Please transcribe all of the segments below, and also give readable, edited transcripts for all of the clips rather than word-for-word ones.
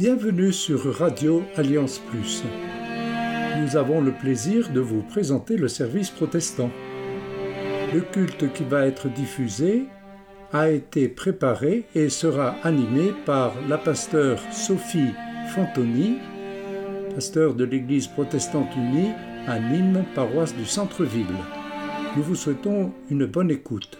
Bienvenue sur Radio Alliance Plus. Nous avons le plaisir de vous présenter le service protestant. Le culte qui va être diffusé a été préparé et sera animé par la pasteure Sophie Fantoni, pasteur de l'Église protestante unie à Nîmes, paroisse du centre-ville. Nous vous souhaitons une bonne écoute.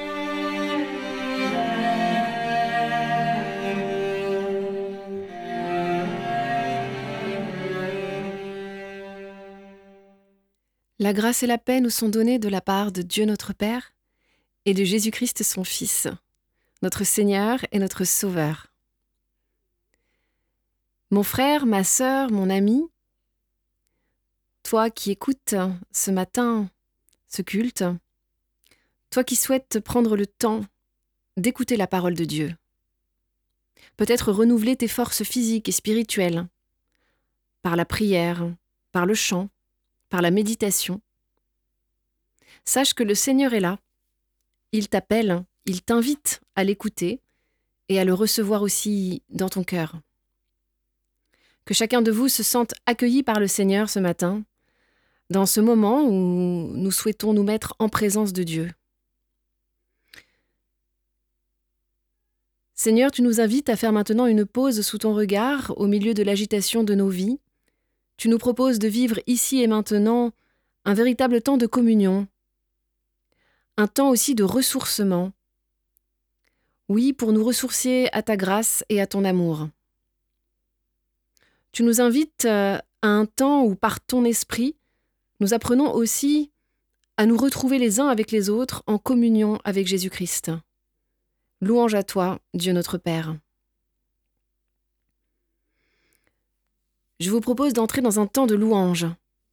La grâce et la paix nous sont données de la part de Dieu notre Père et de Jésus-Christ son Fils, notre Seigneur et notre Sauveur. Mon frère, ma sœur, mon ami, toi qui écoutes ce matin ce culte, toi qui souhaites prendre le temps d'écouter la parole de Dieu, peut-être renouveler tes forces physiques et spirituelles par la prière, par le chant, par la méditation. Sache que le Seigneur est là. Il t'appelle, il t'invite à l'écouter et à le recevoir aussi dans ton cœur. Que chacun de vous se sente accueilli par le Seigneur ce matin, dans ce moment où nous souhaitons nous mettre en présence de Dieu. Seigneur, tu nous invites à faire maintenant une pause sous ton regard au milieu de l'agitation de nos vies. Tu nous proposes de vivre ici et maintenant un véritable temps de communion, un temps aussi de ressourcement. Oui, pour nous ressourcer à ta grâce et à ton amour. Tu nous invites à un temps où, par ton esprit, nous apprenons aussi à nous retrouver les uns avec les autres en communion avec Jésus-Christ. Louange à toi, Dieu notre Père. Je vous propose d'entrer dans un temps de louange.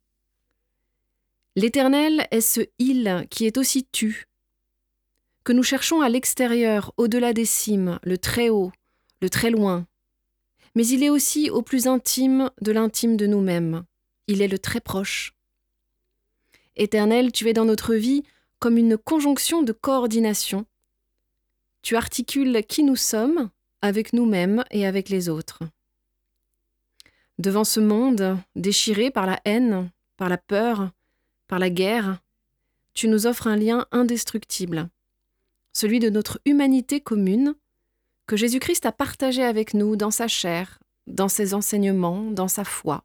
L'Éternel est ce « il » qui est aussi « tu », que nous cherchons à l'extérieur, au-delà des cimes, le très haut, le très loin. Mais il est aussi au plus intime de l'intime de nous-mêmes. Il est le très proche. Éternel, tu es dans notre vie comme une conjonction de coordination. Tu articules qui nous sommes avec nous-mêmes et avec les autres. Devant ce monde déchiré par la haine, par la peur, par la guerre, tu nous offres un lien indestructible, celui de notre humanité commune, que Jésus-Christ a partagé avec nous dans sa chair, dans ses enseignements, dans sa foi.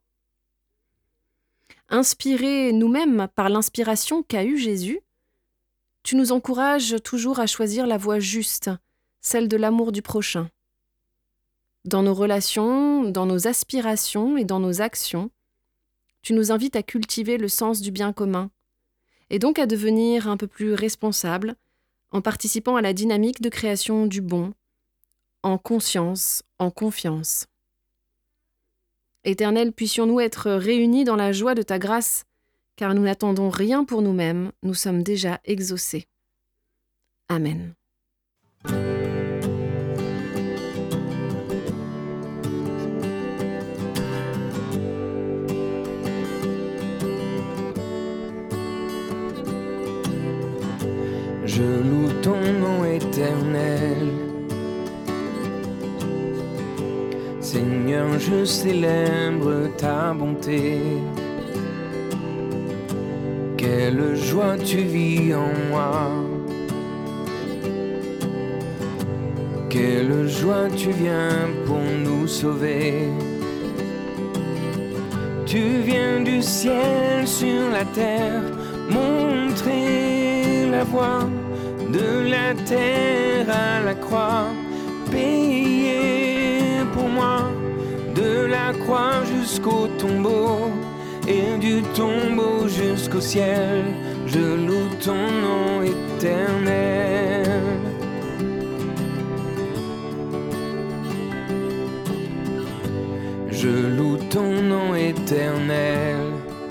Inspirés nous-mêmes par l'inspiration qu'a eue Jésus, tu nous encourages toujours à choisir la voie juste, celle de l'amour du prochain. Dans nos relations, dans nos aspirations et dans nos actions, tu nous invites à cultiver le sens du bien commun et donc à devenir un peu plus responsables en participant à la dynamique de création du bon, en conscience, en confiance. Éternel, puissions-nous être réunis dans la joie de ta grâce, car nous n'attendons rien pour nous-mêmes, nous sommes déjà exaucés. Amen. Je loue ton nom éternel. Seigneur, je célèbre ta bonté. Quelle joie tu vis en moi. Quelle joie tu viens pour nous sauver. Tu viens du ciel sur la terre, montrer la voie. De la terre à la croix, payé pour moi, de la croix jusqu'au tombeau, et du tombeau jusqu'au ciel, je loue ton nom éternel. Je loue ton nom éternel.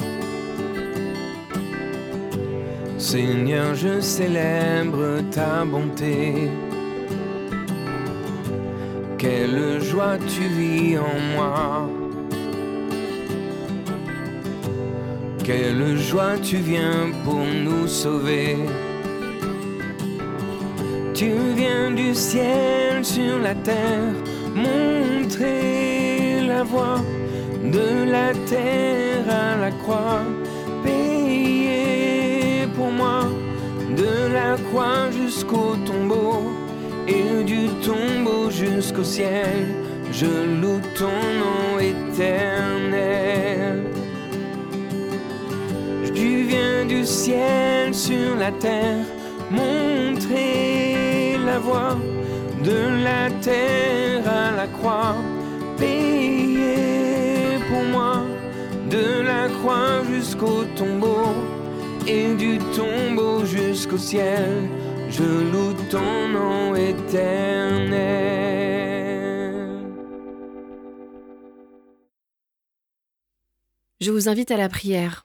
Seigneur, je célèbre ta bonté. Quelle joie tu vis en moi. Quelle joie tu viens pour nous sauver. Tu viens du ciel sur la terre, montrer la voie de la terre à la croix, payé pour moi, de la croix jusqu'au tombeau, et du tombeau jusqu'au ciel, je loue ton nom éternel. Tu viens du ciel sur la terre, montrer la voie de la terre à la croix, payé pour moi, de la croix jusqu'au tombeau, et du tombeau jusqu'au ciel, je loue ton nom éternel. Je vous invite à la prière.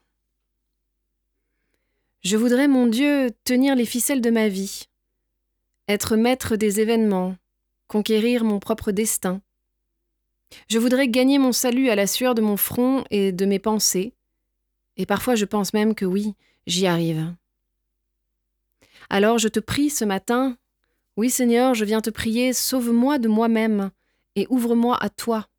Je voudrais, mon Dieu, tenir les ficelles de ma vie, être maître des événements, conquérir mon propre destin. Je voudrais gagner mon salut à la sueur de mon front et de mes pensées, et parfois je pense même que oui, j'y arrive. Alors je te prie ce matin, oui Seigneur, je viens te prier, sauve-moi de moi-même et ouvre-moi à toi.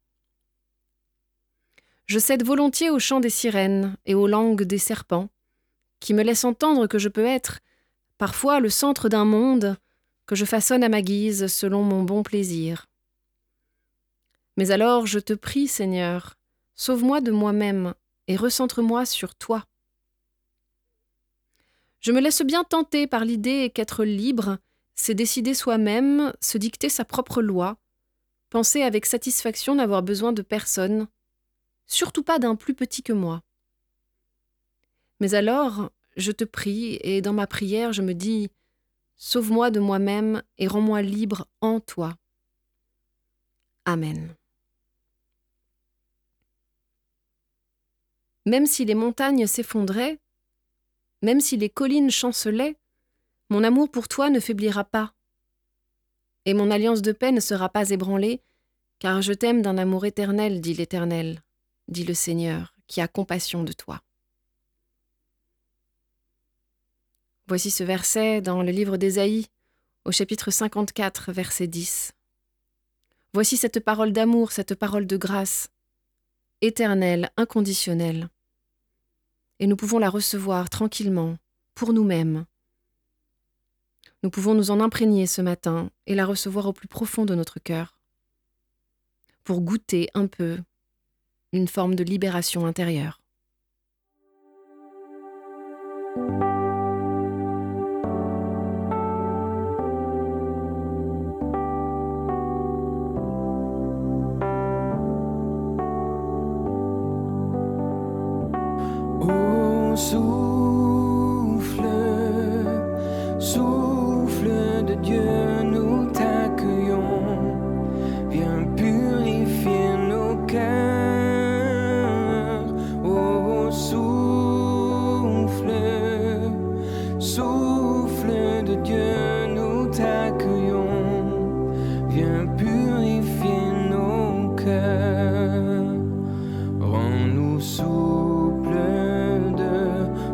Je cède volontiers au chant des sirènes et aux langues des serpents, qui me laissent entendre que je peux être, parfois, le centre d'un monde que je façonne à ma guise selon mon bon plaisir. Mais alors je te prie, Seigneur, sauve-moi de moi-même et recentre-moi sur toi. Je me laisse bien tenter par l'idée qu'être libre, c'est décider soi-même, se dicter sa propre loi, penser avec satisfaction n'avoir besoin de personne, surtout pas d'un plus petit que moi. Mais alors, je te prie, et dans ma prière, je me dis « Sauve-moi de moi-même et rends-moi libre en toi. » Amen. Même si les montagnes s'effondraient, même si les collines chancelaient, mon amour pour toi ne faiblira pas. Et mon alliance de paix ne sera pas ébranlée, car je t'aime d'un amour éternel, dit l'Éternel, dit le Seigneur, qui a compassion de toi. Voici ce verset dans le livre d'Ésaïe, au chapitre 54, verset 10. Voici cette parole d'amour, cette parole de grâce, éternelle, inconditionnelle. Et nous pouvons la recevoir tranquillement, pour nous-mêmes. Nous pouvons nous en imprégner ce matin et la recevoir au plus profond de notre cœur, pour goûter un peu une forme de libération intérieure. Souffle de Dieu, nous t'accueillons. Viens purifier nos cœurs. Oh, souffle de Dieu, nous t'accueillons. Viens purifier nos cœurs. Rends-nous souples de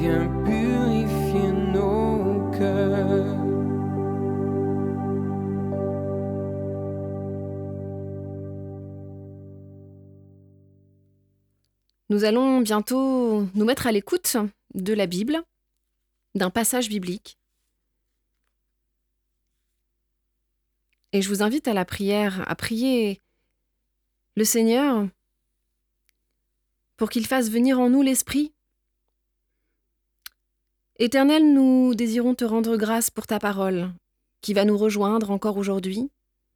viens purifier nos cœurs. Nous allons bientôt nous mettre à l'écoute de la Bible, d'un passage biblique. Et je vous invite à la prière, à prier le Seigneur pour qu'il fasse venir en nous l'Esprit. Éternel, nous désirons te rendre grâce pour ta parole, qui va nous rejoindre encore aujourd'hui.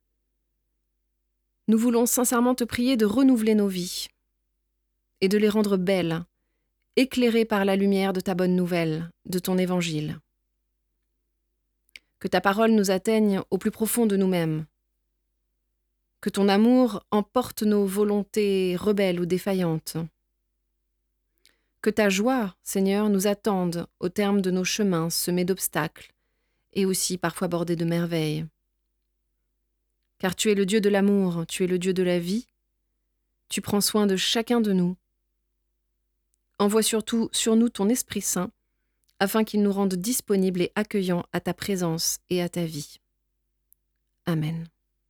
Nous voulons sincèrement te prier de renouveler nos vies et de les rendre belles, éclairées par la lumière de ta bonne nouvelle, de ton évangile. Que ta parole nous atteigne au plus profond de nous-mêmes. Que ton amour emporte nos volontés rebelles ou défaillantes. Que ta joie, Seigneur, nous attende au terme de nos chemins semés d'obstacles et aussi parfois bordés de merveilles. Car tu es le Dieu de l'amour, tu es le Dieu de la vie, tu prends soin de chacun de nous. Envoie surtout sur nous ton Esprit Saint, afin qu'il nous rende disponibles et accueillants à ta présence et à ta vie. Amen.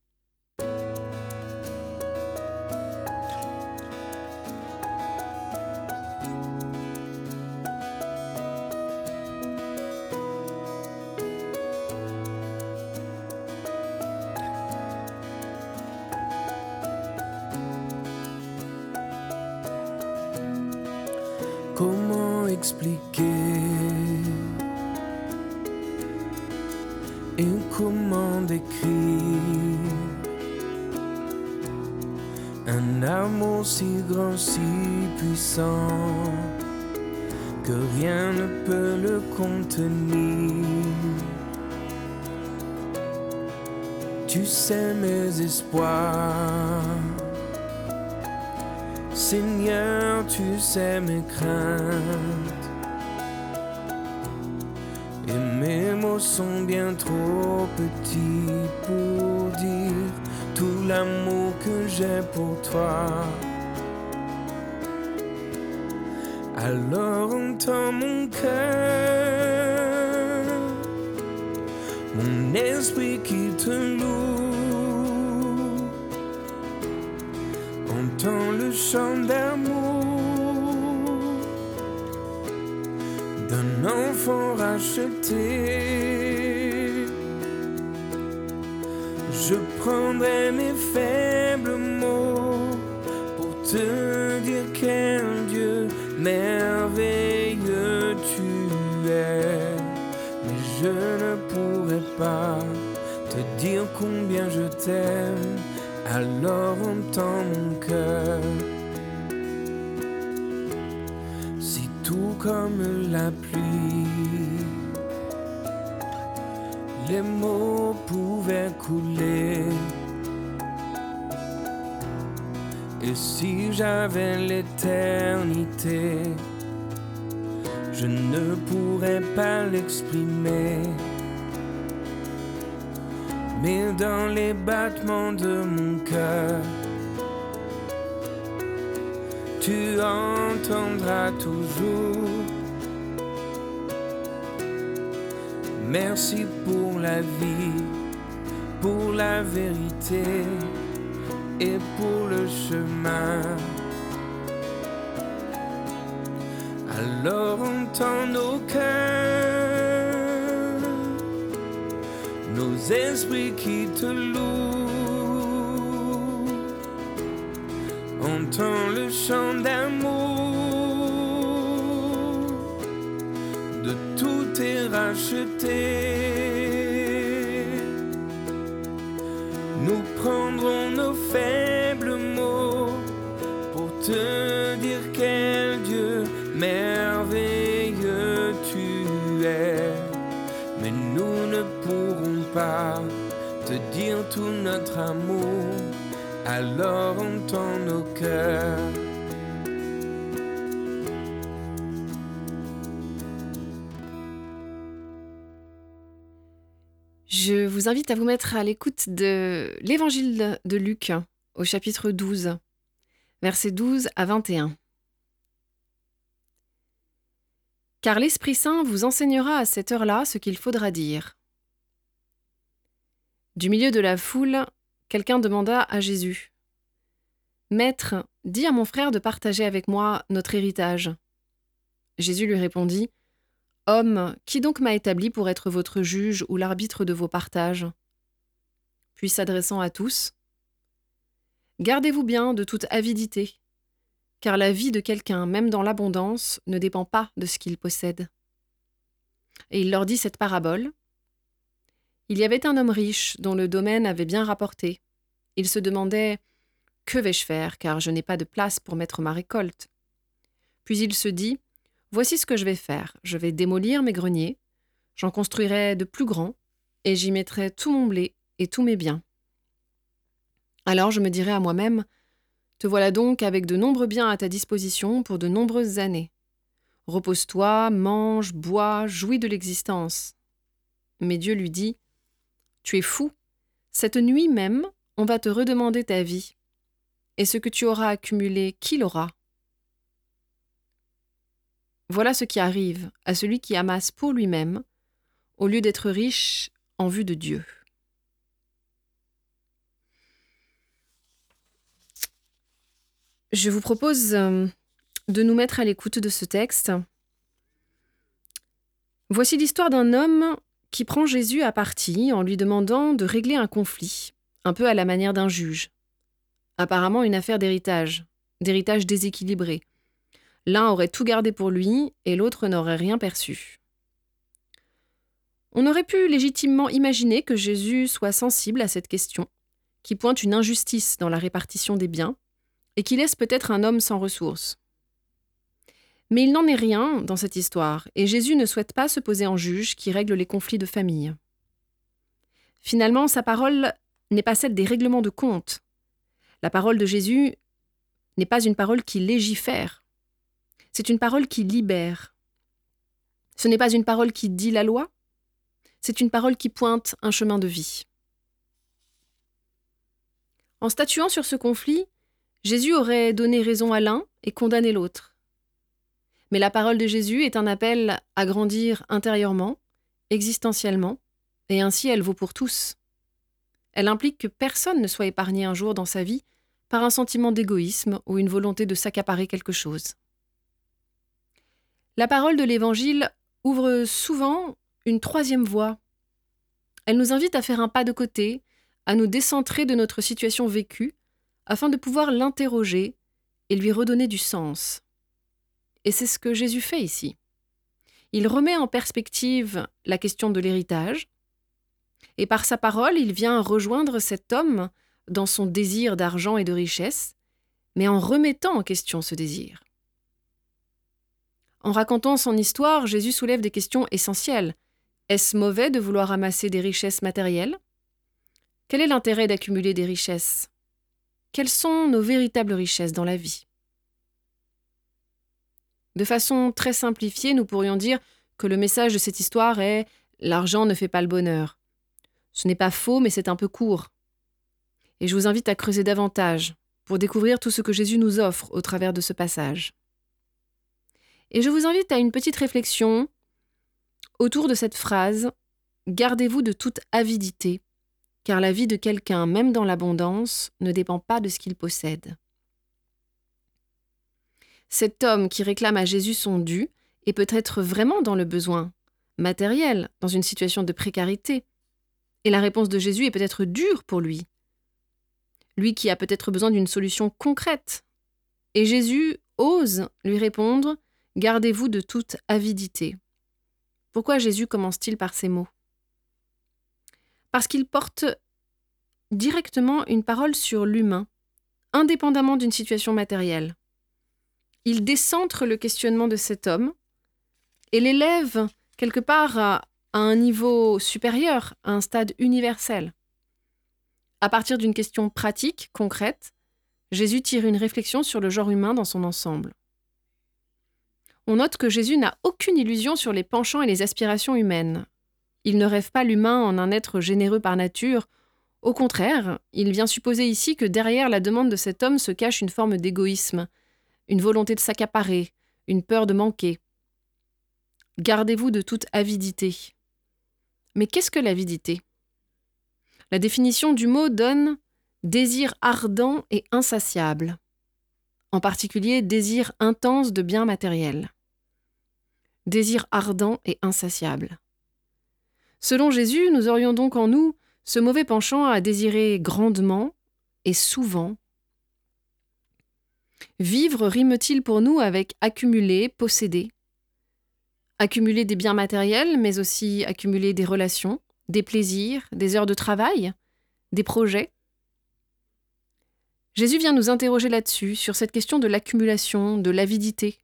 Comment expliquer et comment décrire un amour si grand, si puissant que rien ne peut le contenir. Tu sais mes espoirs, Seigneur, tu sais mes craintes, et mes mots sont bien trop petits pour dire tout l'amour que j'ai pour toi. Alors entends mon cœur, mon esprit qui te loue. Entends le chant d'amour d'un enfant racheté. Je prendrai mes faibles mots pour te dire quel Dieu merveilleux tu es. Mais je ne pourrai pas te dire combien je t'aime. Alors entends mon cœur. Si tout comme la pluie, les mots pouvaient couler, et si j'avais l'éternité, je ne pourrais pas l'exprimer. Mais dans les battements de mon cœur, tu entendras toujours. Merci pour la vie, pour la vérité et pour le chemin. Alors entends nos cœurs, nos esprits qui te louent. Entends le chant d'amour, de tout est racheté. Nous prendrons nos faibles mots pour te dire quel Dieu merveilleux tu es. Mais nous ne pourrons pas te dire tout notre amour. Alors entends nos cœurs. Je vous invite à vous mettre à l'écoute de l'Évangile de Luc au chapitre 12, versets 12 à 21. car l'Esprit Saint vous enseignera à cette heure-là ce qu'il faudra dire. » Du milieu de la foule, quelqu'un demanda à Jésus : « Maître, dis à mon frère de partager avec moi notre héritage. » Jésus lui répondit : « Homme, qui donc m'a établi pour être votre juge ou l'arbitre de vos partages ?» Puis s'adressant à tous : « Gardez-vous bien de toute avidité, car la vie de quelqu'un, même dans l'abondance, ne dépend pas de ce qu'il possède. » Et il leur dit cette parabole. Il y avait un homme riche dont le domaine avait bien rapporté. Il se demandait : « Que vais-je faire, car je n'ai pas de place pour mettre ma récolte ?» Puis il se dit : « Voici ce que je vais faire. Je vais démolir mes greniers, j'en construirai de plus grands, et j'y mettrai tout mon blé et tous mes biens. Alors je me dirai à moi-même : te voilà donc avec de nombreux biens à ta disposition pour de nombreuses années. Repose-toi, mange, bois, jouis de l'existence. » Mais Dieu lui dit : « Tu es fou. Cette nuit même, on va te redemander ta vie. Et ce que tu auras accumulé, qui l'aura ? Voilà ce qui arrive à celui qui amasse pour lui-même, au lieu d'être riche en vue de Dieu. » Je vous propose de nous mettre à l'écoute de ce texte. Voici l'histoire d'un homme qui prend Jésus à partie en lui demandant de régler un conflit, un peu à la manière d'un juge. Apparemment une affaire d'héritage déséquilibré. L'un aurait tout gardé pour lui et l'autre n'aurait rien perçu. On aurait pu légitimement imaginer que Jésus soit sensible à cette question, qui pointe une injustice dans la répartition des biens, et qui laisse peut-être un homme sans ressources. Mais il n'en est rien dans cette histoire, et Jésus ne souhaite pas se poser en juge qui règle les conflits de famille. Finalement, sa parole n'est pas celle des règlements de compte. La parole de Jésus n'est pas une parole qui légifère. C'est une parole qui libère. Ce n'est pas une parole qui dit la loi, c'est une parole qui pointe un chemin de vie. En statuant sur ce conflit, Jésus aurait donné raison à l'un et condamné l'autre. Mais la parole de Jésus est un appel à grandir intérieurement, existentiellement, et ainsi elle vaut pour tous. Elle implique que personne ne soit épargné un jour dans sa vie par un sentiment d'égoïsme ou une volonté de s'accaparer quelque chose. La parole de l'Évangile ouvre souvent une troisième voie. Elle nous invite à faire un pas de côté, à nous décentrer de notre situation vécue, afin de pouvoir l'interroger et lui redonner du sens. Et c'est ce que Jésus fait ici. Il remet en perspective la question de l'héritage, et par sa parole, il vient rejoindre cet homme dans son désir d'argent et de richesse, mais en remettant en question ce désir. En racontant son histoire, Jésus soulève des questions essentielles. Est-ce mauvais de vouloir amasser des richesses matérielles ? Quel est l'intérêt d'accumuler des richesses ? Quelles sont nos véritables richesses dans la vie ? De façon très simplifiée, nous pourrions dire que le message de cette histoire est « l'argent ne fait pas le bonheur ». Ce n'est pas faux, mais c'est un peu court. Et je vous invite à creuser davantage pour découvrir tout ce que Jésus nous offre au travers de ce passage. Et je vous invite à une petite réflexion autour de cette phrase « Gardez-vous de toute avidité ». Car la vie de quelqu'un, même dans l'abondance, ne dépend pas de ce qu'il possède. Cet homme qui réclame à Jésus son dû est peut-être vraiment dans le besoin matériel, dans une situation de précarité. Et la réponse de Jésus est peut-être dure pour lui. Lui qui a peut-être besoin d'une solution concrète. Et Jésus ose lui répondre « Gardez-vous de toute avidité ». Pourquoi Jésus commence-t-il par ces mots ? Parce qu'il porte directement une parole sur l'humain, indépendamment d'une situation matérielle. Il décentre le questionnement de cet homme et l'élève quelque part à un niveau supérieur, à un stade universel. À partir d'une question pratique, concrète, Jésus tire une réflexion sur le genre humain dans son ensemble. On note que Jésus n'a aucune illusion sur les penchants et les aspirations humaines. Il ne rêve pas l'humain en un être généreux par nature. Au contraire, il vient supposer ici que derrière la demande de cet homme se cache une forme d'égoïsme, une volonté de s'accaparer, une peur de manquer. Gardez-vous de toute avidité. Mais qu'est-ce que l'avidité ? La définition du mot donne « désir ardent et insatiable », en particulier désir intense de biens matériels. Désir ardent et insatiable. Selon Jésus, nous aurions donc en nous ce mauvais penchant à désirer grandement et souvent. Vivre rime-t-il pour nous avec accumuler, posséder ? Accumuler des biens matériels, mais aussi accumuler des relations, des plaisirs, des heures de travail, des projets. Jésus vient nous interroger là-dessus, sur cette question de l'accumulation, de l'avidité.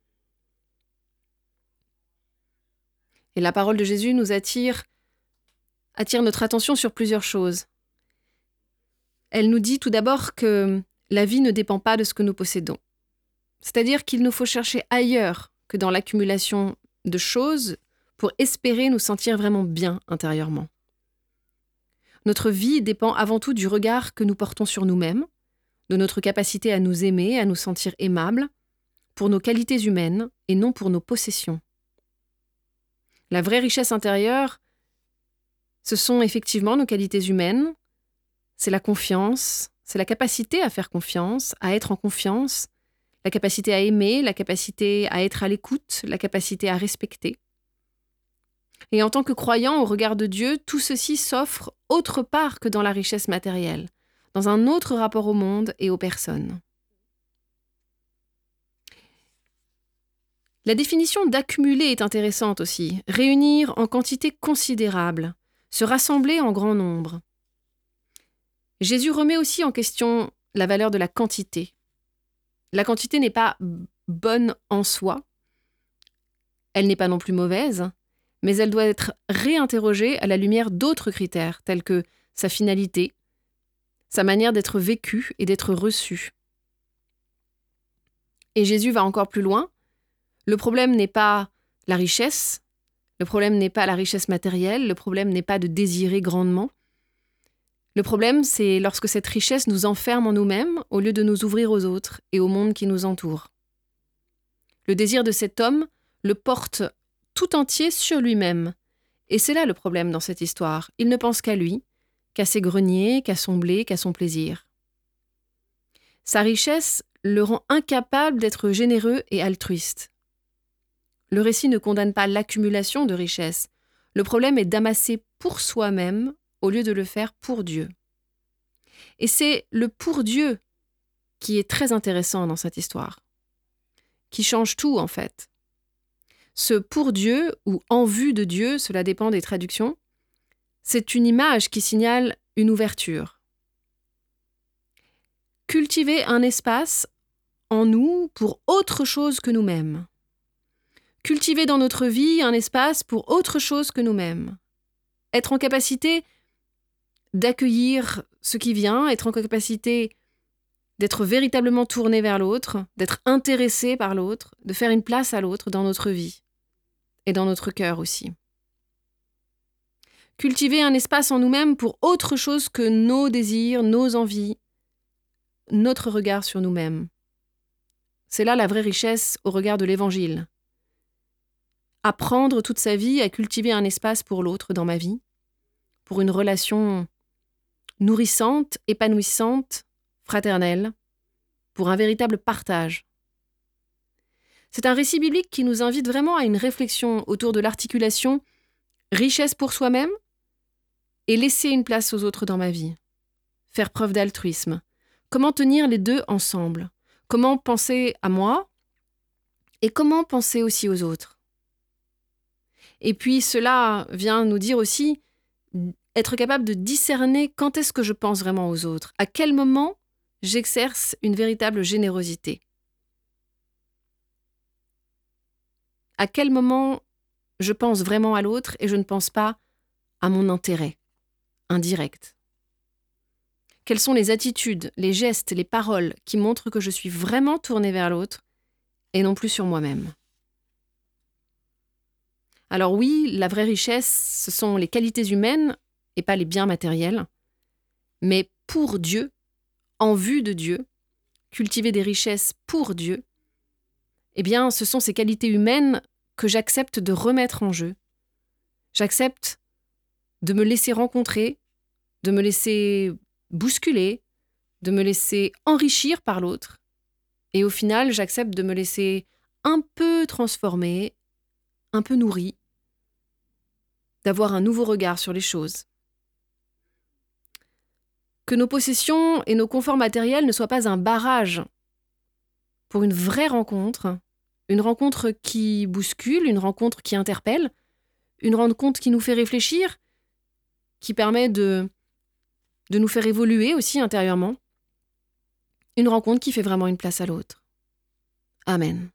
Et la parole de Jésus nous attire notre attention sur plusieurs choses. Elle nous dit tout d'abord que la vie ne dépend pas de ce que nous possédons. C'est-à-dire qu'il nous faut chercher ailleurs que dans l'accumulation de choses pour espérer nous sentir vraiment bien intérieurement. Notre vie dépend avant tout du regard que nous portons sur nous-mêmes, de notre capacité à nous aimer, à nous sentir aimables, pour nos qualités humaines et non pour nos possessions. La vraie richesse intérieure, ce sont effectivement nos qualités humaines, c'est la confiance, c'est la capacité à faire confiance, à être en confiance, la capacité à aimer, la capacité à être à l'écoute, la capacité à respecter. Et en tant que croyant au regard de Dieu, tout ceci s'offre autre part que dans la richesse matérielle, dans un autre rapport au monde et aux personnes. La définition d'accumuler est intéressante aussi. Réunir en quantité considérable, se rassembler en grand nombre. Jésus remet aussi en question la valeur de la quantité. La quantité n'est pas bonne en soi, elle n'est pas non plus mauvaise, mais elle doit être réinterrogée à la lumière d'autres critères, tels que sa finalité, sa manière d'être vécue et d'être reçue. Et Jésus va encore plus loin. Le problème n'est pas la richesse, le problème n'est pas la richesse matérielle, le problème n'est pas de désirer grandement. Le problème, c'est lorsque cette richesse nous enferme en nous-mêmes au lieu de nous ouvrir aux autres et au monde qui nous entoure. Le désir de cet homme le porte tout entier sur lui-même. Et c'est là le problème dans cette histoire. Il ne pense qu'à lui, qu'à ses greniers, qu'à son blé, qu'à son plaisir. Sa richesse le rend incapable d'être généreux et altruiste. Le récit ne condamne pas l'accumulation de richesses. Le problème est d'amasser pour soi-même au lieu de le faire pour Dieu. Et c'est le pour Dieu qui est très intéressant dans cette histoire, qui change tout en fait. Ce pour Dieu ou en vue de Dieu, cela dépend des traductions, c'est une image qui signale une ouverture. Cultiver un espace en nous pour autre chose que nous-mêmes. Cultiver dans notre vie un espace pour autre chose que nous-mêmes. Être en capacité d'accueillir ce qui vient, être en capacité d'être véritablement tourné vers l'autre, d'être intéressé par l'autre, de faire une place à l'autre dans notre vie et dans notre cœur aussi. Cultiver un espace en nous-mêmes pour autre chose que nos désirs, nos envies, notre regard sur nous-mêmes. C'est là la vraie richesse au regard de l'Évangile. Apprendre toute sa vie à cultiver un espace pour l'autre dans ma vie, pour une relation nourrissante, épanouissante, fraternelle, pour un véritable partage. C'est un récit biblique qui nous invite vraiment à une réflexion autour de l'articulation richesse pour soi-même et laisser une place aux autres dans ma vie. Faire preuve d'altruisme. Comment tenir les deux ensemble ? Comment penser à moi et comment penser aussi aux autres ? Et puis cela vient nous dire aussi être capable de discerner quand est-ce que je pense vraiment aux autres, à quel moment j'exerce une véritable générosité, à quel moment je pense vraiment à l'autre et je ne pense pas à mon intérêt indirect. Quelles sont les attitudes, les gestes, les paroles qui montrent que je suis vraiment tournée vers l'autre et non plus sur moi-même. Alors oui, la vraie richesse, ce sont les qualités humaines et pas les biens matériels, mais pour Dieu, en vue de Dieu, cultiver des richesses pour Dieu, eh bien, ce sont ces qualités humaines que j'accepte de remettre en jeu. J'accepte de me laisser rencontrer, de me laisser bousculer, de me laisser enrichir par l'autre. Et au final, j'accepte de me laisser un peu transformer, un peu nourri, d'avoir un nouveau regard sur les choses. Que nos possessions et nos conforts matériels ne soient pas un barrage pour une vraie rencontre, une rencontre qui bouscule, une rencontre qui interpelle, une rencontre qui nous fait réfléchir, qui permet de nous faire évoluer aussi intérieurement, une rencontre qui fait vraiment une place à l'autre. Amen.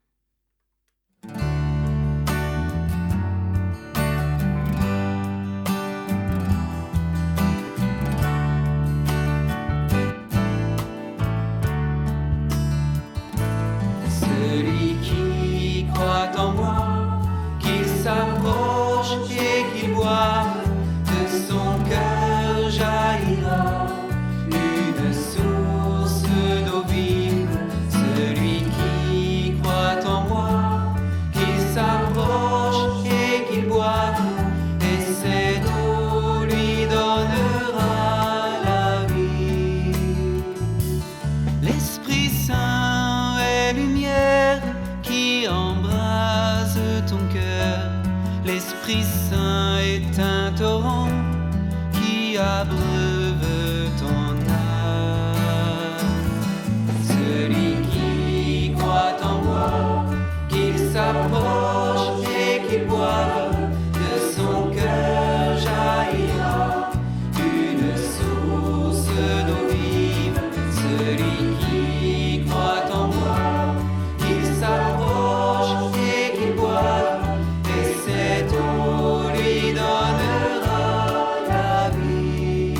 Celui qui croit en moi, qu'il s'approche et qu'il boive, de son cœur jaillira une source d'eau vive. Celui qui croit en moi, qu'il s'approche et qu'il boive, et cette eau lui donnera la vie. L'Esprit Saint est lumière qui embrase ton cœur. L'Esprit Saint est un torrent qui abreuve ton âme. Celui qui croit en moi, qu'il s'approche et qu'il boive, de son cœur jaillira une source d'eau vive. Celui qui croit en moi, qu'il s'approche et qu'il boive, et cette eau lui donnera la vie.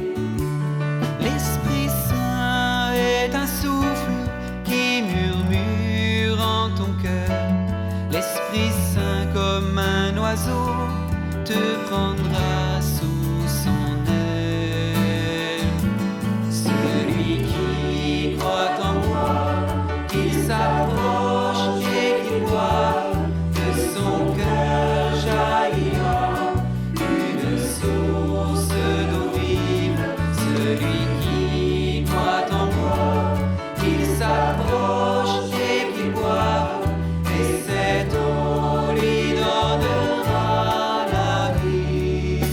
L'Esprit Saint est un souffle qui murmure en ton cœur. L'Esprit Saint comme un oiseau te prendra sous son aile. Celui qui croit en moi, qu'il s'approche et qu'il boive, de son cœur jaillira une source d'eau vive. Celui qui croit en moi, qu'il s'approche et qu'il boive, et cette eau lui donnera la vie.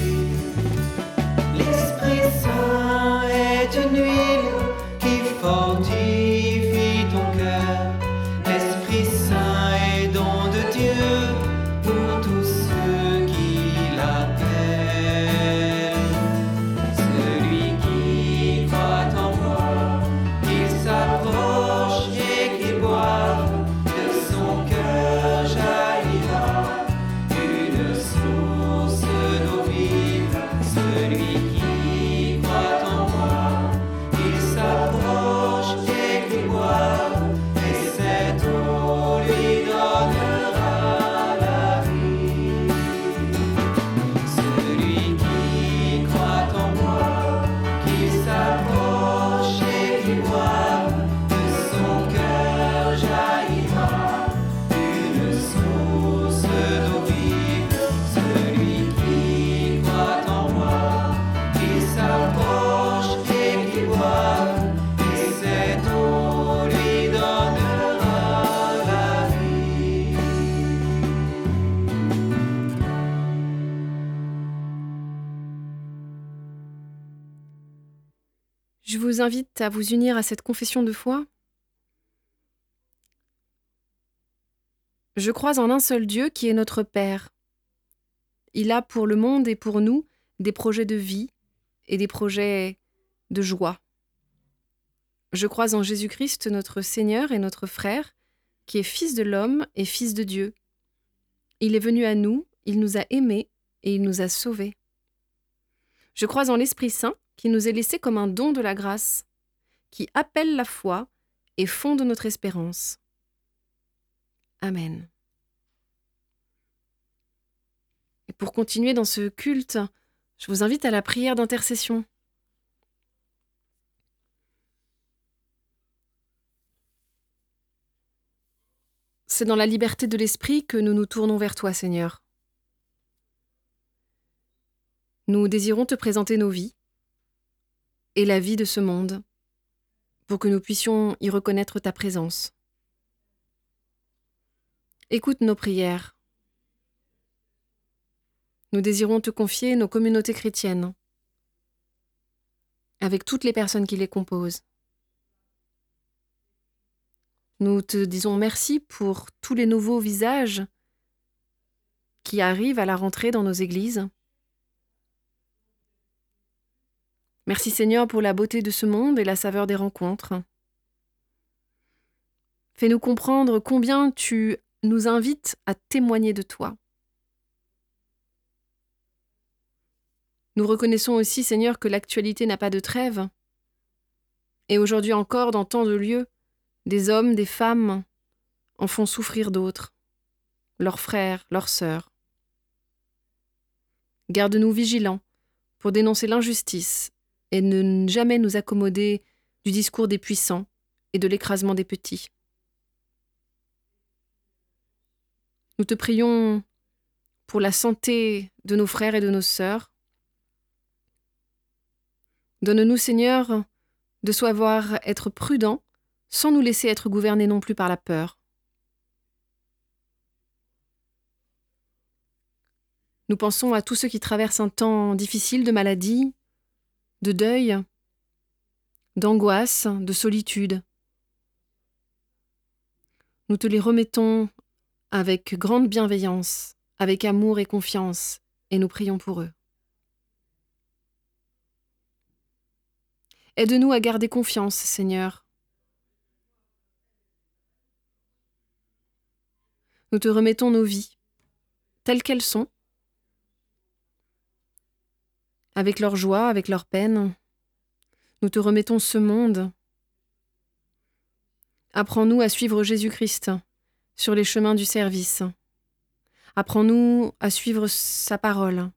L'Esprit Saint est une huile qui fortifie ton cœur. L'Esprit Saint est don de Dieu pour tous ceux qui l'appellent. Celui qui croit en moi, qu'il s'approche et qu'il boive, de son cœur jaillira une source d'eau vive. Celui qui croit en moi, qu'il s'approche et qu'il boive, et cette eau lui donnera la vie. Celui qui croit en moi, qu'il s'approche et qu'il boive, de son cœur jaillira une source d'eau vive. Celui qui croit en moi, qu'il s'approche et qu'il boive, et cette eau lui donnera la vie. Je vous invite à vous unir à cette confession de foi. Je crois en un seul Dieu qui est notre Père. Il a pour le monde et pour nous des projets de vie et des projets de joie. Je crois en Jésus-Christ, notre Seigneur et notre Frère, qui est Fils de l'homme et Fils de Dieu. Il est venu à nous, il nous a aimés et il nous a sauvés. Je crois en l'Esprit Saint, qui nous est laissé comme un don de la grâce, qui appelle la foi et fonde notre espérance. Amen. Et pour continuer dans ce culte, je vous invite à la prière d'intercession. c'est dans la liberté de l'esprit que nous nous tournons vers toi, Seigneur. Nous désirons te présenter nos vies et la vie de ce monde pour que nous puissions y reconnaître ta présence. Écoute nos prières. Nous désirons te confier nos communautés chrétiennes, avec toutes les personnes qui les composent. Nous te disons merci pour tous les nouveaux visages qui arrivent à la rentrée dans nos églises. Merci Seigneur pour la beauté de ce monde et la saveur des rencontres. Fais-nous comprendre combien tu nous invites à témoigner de toi. Nous reconnaissons aussi, Seigneur, que l'actualité n'a pas de trêve. Et aujourd'hui encore, dans tant de lieux, des hommes, des femmes en font souffrir d'autres, leurs frères, leurs sœurs. Garde-nous vigilants pour dénoncer l'injustice et ne jamais nous accommoder du discours des puissants et de l'écrasement des petits. Nous te prions pour la santé de nos frères et de nos sœurs. Donne-nous, Seigneur, de savoir être prudents sans nous laisser être gouvernés non plus par la peur. Nous pensons à tous ceux qui traversent un temps difficile de maladie, de deuil, d'angoisse, de solitude. Nous te les remettons avec grande bienveillance, avec amour et confiance, et nous prions pour eux. Aide-nous à garder confiance, Seigneur. Nous te remettons nos vies, telles qu'elles sont, avec leurs joies, avec leurs peines. Nous te remettons ce monde. Apprends-nous à suivre Jésus-Christ sur les chemins du service. Apprends-nous à suivre sa parole.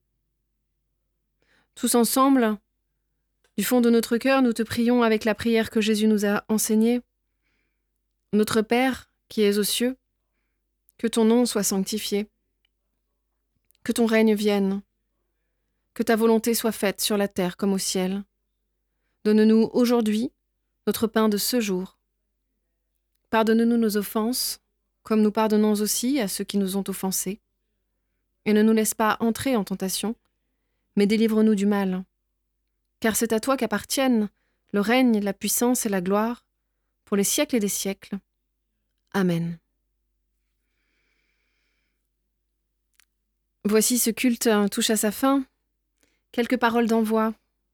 Tous ensemble, du fond de notre cœur, nous te prions avec la prière que Jésus nous a enseignée. Notre Père, qui es aux cieux, que ton nom soit sanctifié, que ton règne vienne, que ta volonté soit faite sur la terre comme au ciel. Donne-nous aujourd'hui notre pain de ce jour. Pardonne-nous nos offenses, comme nous pardonnons aussi à ceux qui nous ont offensés. Et ne nous laisse pas entrer en tentation, mais délivre-nous du mal. Car c'est à toi qu'appartiennent le règne, la puissance et la gloire, pour les siècles et des siècles. Amen. Voici, ce culte touche à sa fin. Quelques paroles d'envoi.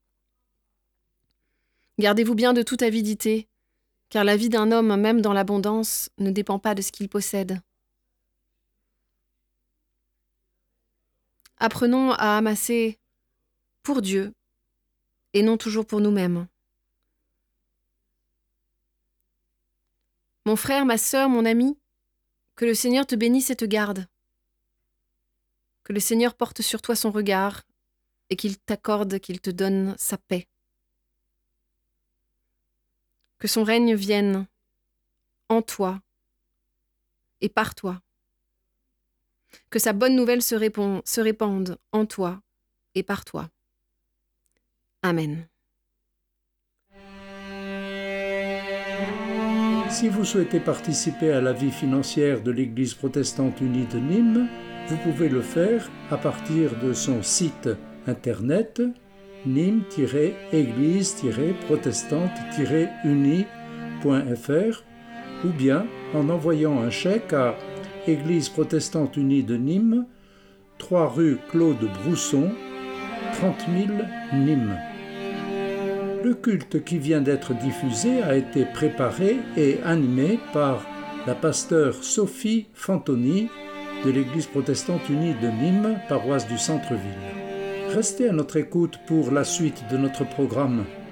Gardez-vous bien de toute avidité, car la vie d'un homme, même dans l'abondance, ne dépend pas de ce qu'il possède. Apprenons à amasser pour Dieu et non toujours pour nous-mêmes. Mon frère, ma sœur, mon ami, que le Seigneur te bénisse et te garde. Que le Seigneur porte sur toi son regard et qu'il t'accorde, qu'il te donne sa paix. Que son règne vienne en toi et par toi. Que sa bonne nouvelle se répande en toi et par toi. Amen. Si vous souhaitez participer à la vie financière de l'Église protestante unie de Nîmes, vous pouvez le faire à partir de son site internet nîmes-église-protestante-unie.fr ou bien en envoyant un chèque à Église protestante unie de Nîmes, 3 rue Claude Brousson, 30 000 Nîmes. Le culte qui vient d'être diffusé a été préparé et animé par la pasteure Sophie Fantoni de l'Église protestante unie de Nîmes, paroisse du centre-ville. Restez à notre écoute pour la suite de notre programme.